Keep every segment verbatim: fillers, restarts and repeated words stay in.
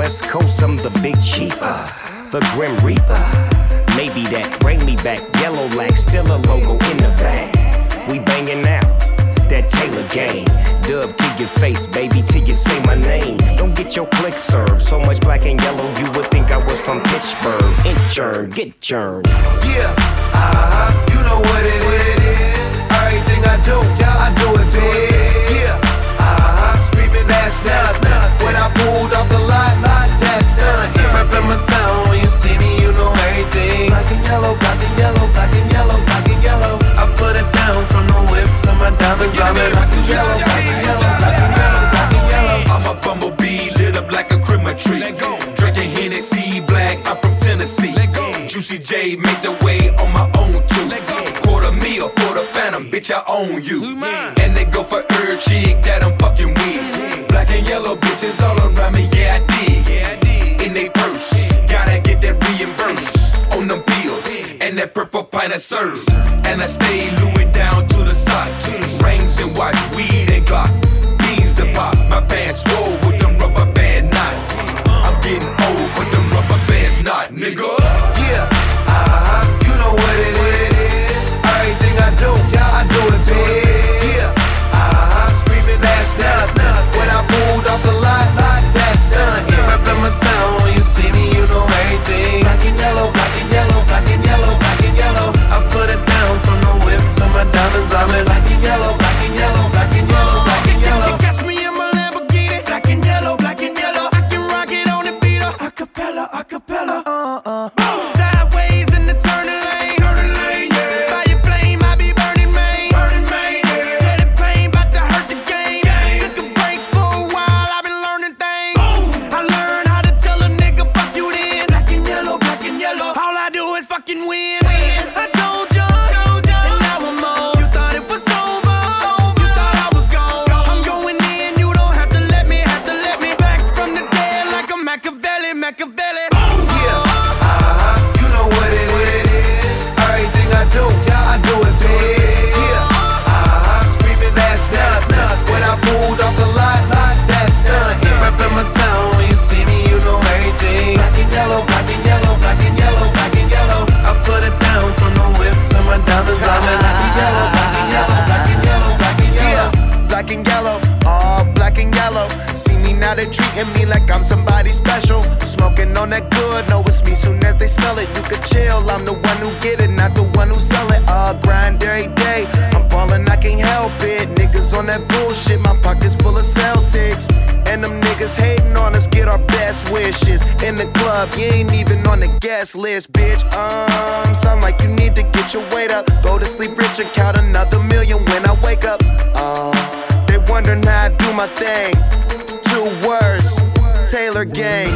West Coast, I'm the big chief, uh, the Grim Reaper. Maybe that bring me back. Yellow lack, still a logo in the bag. We banging out that Taylor gang. Dub to your face, baby, till you say my name. Don't get your click served. So much black and yellow, you would think I was from Pittsburgh. Inchurn, get churned. Yeah, uh-huh, you know what it is. Everything I do, yeah, I do it big. Yeah, uh-huh, screaming that's nothing. When I pulled off the lot, that's nothing. Reppin' my town, when you see me, you know everything. Black and yellow, black and yellow, black and yellow, black and yellow. I put it down from the whip to my diamonds. I'm in black and yellow, black and yellow, black and yellow, black and yellow. I'm a bumblebee, lit up like a Christmas tree. Drinking Hennessy black, I'm from Tennessee. Juicy J make the way on my own too. Quarter meal for the phantom, bitch, I own you. And they go for every chick that I'm fucking with. Black and yellow bitches all around me, yeah I did. In they purse, gotta get that reimbursed on them bills. And that purple pint of serve. And I stay Louis down to the socks. Rings and watch, weed and Glock. Beans to pop, my pants swole with them rubber band knots. I'm getting old, but them rubber bands not, nigga. Yeah, uh-huh, you know what it is. Everything I do, yeah, I do it big. Yeah, uh-huh, screaming that's nothing. When I pulled off the lot, that's nothing. Reppin' my town, when you see me, you know everything. Black and yellow, black and yellow, black and yellow, black and yellow. I put it down from the whip to my diamonds. I'm in black and yellow, black and yellow, black and yellow, black and yellow. Catch me in my Lamborghini, black and yellow, black and yellow. I can rock it on the beat, acapella, acapella. Uh uh. Sideways in the turning lane, turning lane. Yeah. Fire flame, I be burning main, burning main. Yeah. Tell the pain, bout to hurt the game. game. Took a break for a while, I been learning things. Boom. I learned how to tell a nigga fuck you then. Black and yellow, black and yellow. All I do is fucking win. win. I told ya, told ya, and now I'm on. You thought it was over, over. You thought I was gone. I'm going in, you don't have to let me, have to let me back from the dead like a Machiavelli, Machiavelli. Yeah, uh-huh, you know what it is. Everything I do, yeah, I do it big. Yeah, uh-huh, screaming that's nothing. When I pulled off the lot, that's nothing. Reppin' my town, when you see me, you know everything. Black and yellow, black and yellow, black and yellow, black and yellow. I put it down from the whip to my diamonds. I'm in black and yellow, black and yellow, black and yellow, black and yellow. Black and yellow, all black and yellow. See me now, they treating me like I'm somebody special. Smoking on that good, know it's me soon as they smell it. You could chill, I'm the one who get it, not the one who sell it. All grind every day, I'm ballin', I can't help it. Niggas on that bullshit, my pockets full of Celtics. And them niggas hating on us, get our best wishes. In the club, you ain't even on the guest list, bitch. Um, sound like you need to get your weight up. Go to sleep rich and count another million when I wake up. Um, they wondering how I do my thing. Two words, Taylor Gang,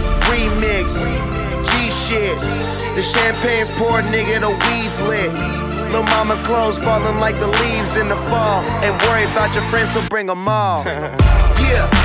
remix, G shit. The champagne's poured, nigga, the weed's lit. Lil' mama clothes falling like the leaves in the fall. Ain't worry about your friends, so bring them all. Yeah.